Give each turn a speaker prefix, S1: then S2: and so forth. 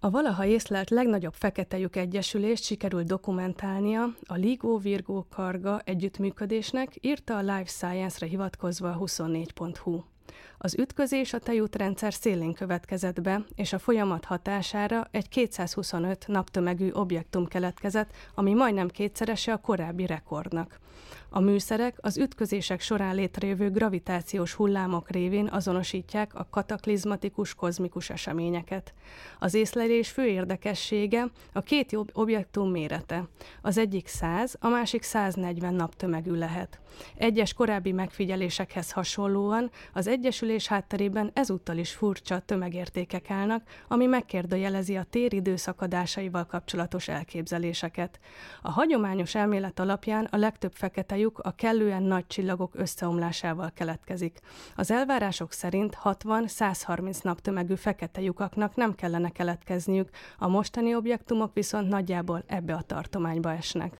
S1: A valaha észlelt legnagyobb fekete lyuk egyesülést sikerült dokumentálnia a LIGO-Virgo-Karga együttműködésnek, írta a Life Science-re hivatkozva a 24.hu. Az ütközés a tejútrendszer szélén következett be, és a folyamat hatására egy 225 naptömegű objektum keletkezett, ami majdnem kétszerese a korábbi rekordnak. A műszerek az ütközések során létrejövő gravitációs hullámok révén azonosítják a kataklizmatikus kozmikus eseményeket. Az észlelés fő érdekessége a két objektum mérete. Az egyik 100, a másik 140 naptömegű lehet. Egyes korábbi megfigyelésekhez hasonlóan az egyesülés hátterében ezúttal is furcsa tömegértékek állnak, ami megkérdőjelezi a tér időszakadásaival kapcsolatos elképzeléseket. A hagyományos elmélet alapján a legtöbb fekete lyuk a kellően nagy csillagok összeomlásával keletkezik. Az elvárások szerint 60-130 naptömegű fekete lyukaknak nem kellene keletkezniük, a mostani objektumok viszont nagyjából ebbe a tartományba esnek.